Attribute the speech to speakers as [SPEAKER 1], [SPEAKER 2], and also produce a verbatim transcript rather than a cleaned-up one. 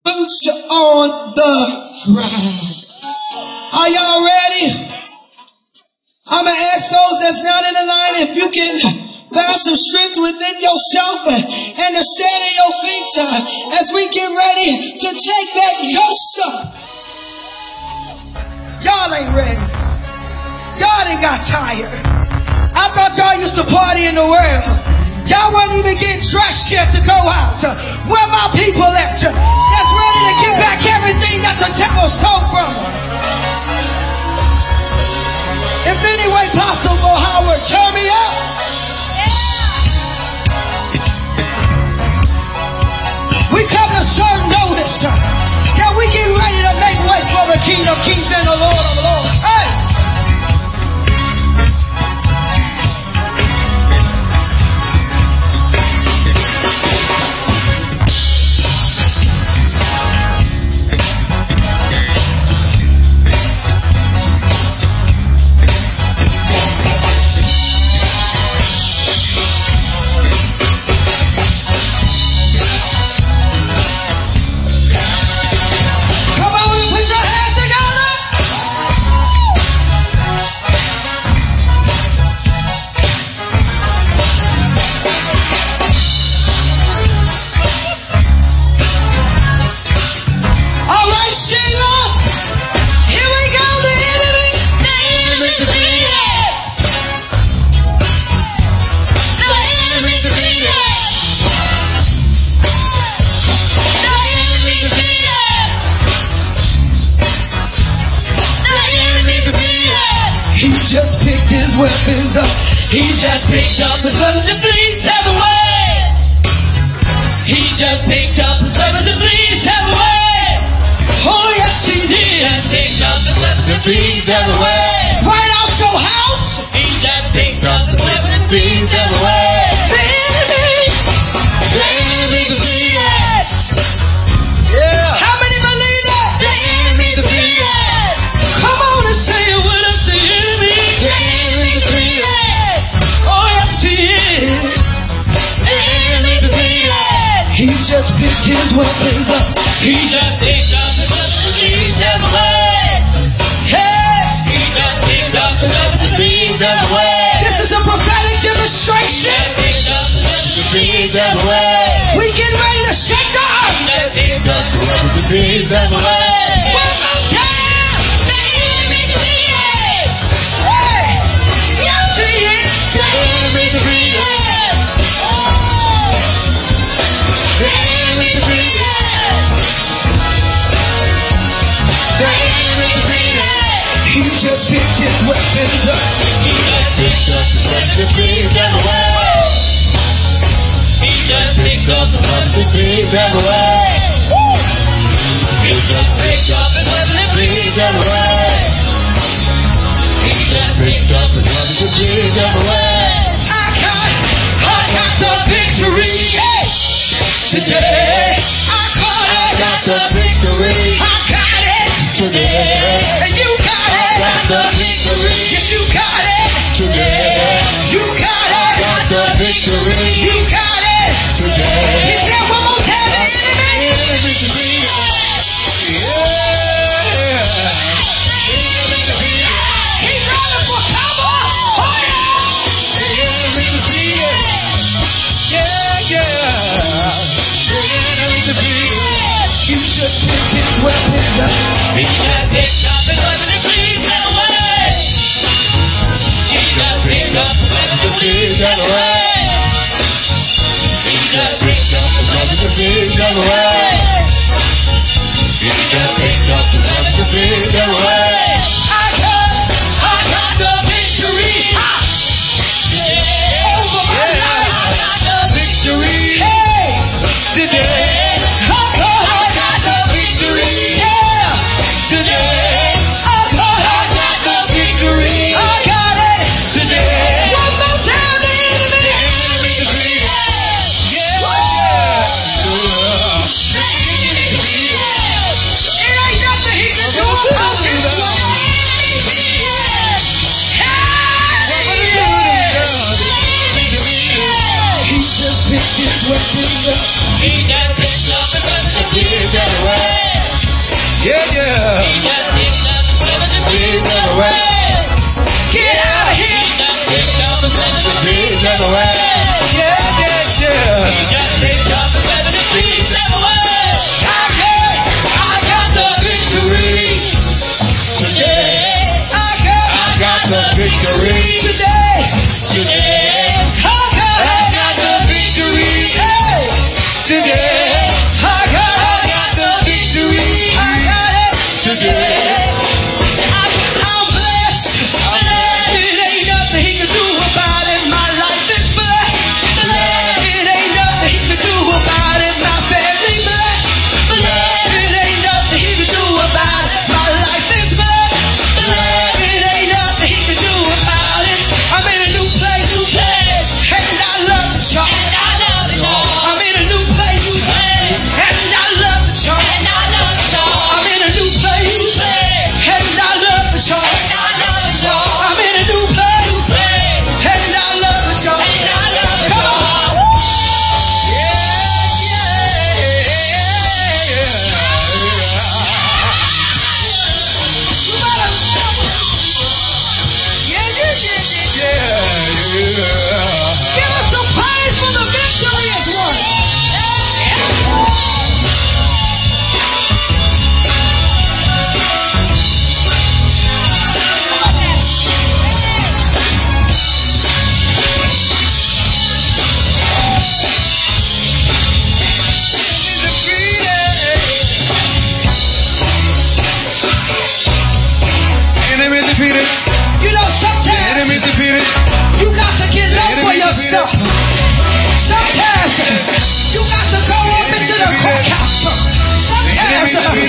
[SPEAKER 1] boots on the ground. Are y'all ready? I'm going to ask those that's not in the line if you can find some strength within yourself and to stand on your feet uh, as we get ready to take that yoke up. Y'all ain't ready. Y'all ain't got tired. I thought y'all used to party in the world. Y'all wasn't even getting dressed yet to go out. Where my people at? That's ready to get back everything that the devil stole from them. If any way possible, Howard, turn me up. We come to serve notice. Can we get ready to make way for the King of Kings and the Lord of Lords? Hey!
[SPEAKER 2] Weapons up. He just picked up his weapons and flees everywhere. He just picked up his weapons and flees everywhere. Oh yes he did. He just picked up his weapons and flees everywhere.
[SPEAKER 1] Right out your house.
[SPEAKER 2] He just picked up his weapons and flees everywhere.
[SPEAKER 1] The enemy,
[SPEAKER 2] the enemy defeated.
[SPEAKER 1] Yeah. How many believe that?
[SPEAKER 2] The enemy defeated.
[SPEAKER 1] Come on and say it with us. The enemy.
[SPEAKER 2] The enemy defeated.
[SPEAKER 1] Oh yes he is.
[SPEAKER 2] The enemy defeated.
[SPEAKER 1] He just picked his weapons up.
[SPEAKER 2] He just picked up his weapons and flees everywhere.
[SPEAKER 1] Hey.
[SPEAKER 2] He just picked up his weapons and flees everywhere.
[SPEAKER 1] This is a prophetic demonstration.
[SPEAKER 2] He just picked up his weapons and flees everywhere.
[SPEAKER 1] We get ready to shake the earth.
[SPEAKER 2] He just picked up his weapons and flees everywhere.
[SPEAKER 1] One more time.
[SPEAKER 2] The enemy defeated.
[SPEAKER 1] Hey. Yes he is.
[SPEAKER 2] The enemy defeated. The enemy defeated. The enemy defeated.
[SPEAKER 1] He just picked his weapons up.
[SPEAKER 2] He just picked up his weapons and flees everywhere. He just picked up his weapons and flees everywhere. He just picked up his weapons and flees everywhere. He just picked up his weapons and flees everywhere.
[SPEAKER 1] I got, I got the victory. Hey. Today. I caught it.
[SPEAKER 2] I got the victory.
[SPEAKER 1] I got it.
[SPEAKER 2] Today.
[SPEAKER 1] And you got it.
[SPEAKER 2] I got the victory.
[SPEAKER 1] Yes, you got it.
[SPEAKER 2] Today.
[SPEAKER 1] You got it.
[SPEAKER 2] I got the victory.
[SPEAKER 1] You got it.
[SPEAKER 2] Today.
[SPEAKER 1] He said one more time, the enemy.
[SPEAKER 2] The enemy defeated. Yeah. The enemy defeated.
[SPEAKER 1] He's running for cover. Oh,
[SPEAKER 2] The enemy defeated. Yeah, yeah. The enemy defeated.
[SPEAKER 1] you just picked his weapons up.
[SPEAKER 2] He just picked up his weapons and flees away. He just picked up his weapons and flees away. He just picked up his weapons and flees away. He just picked up his weapons and flees away.
[SPEAKER 1] I got, I got the victory. Yeah. Over my life.
[SPEAKER 2] I got the victory.
[SPEAKER 1] Hey.
[SPEAKER 2] Today.
[SPEAKER 1] I got, I got the victory. Yeah.
[SPEAKER 2] Today.
[SPEAKER 1] I got, I got the victory. I got it.
[SPEAKER 2] Today.
[SPEAKER 1] One more time, the enemy.
[SPEAKER 2] The enemy defeated. Yeah.
[SPEAKER 1] It ain't nothing he can Sometimes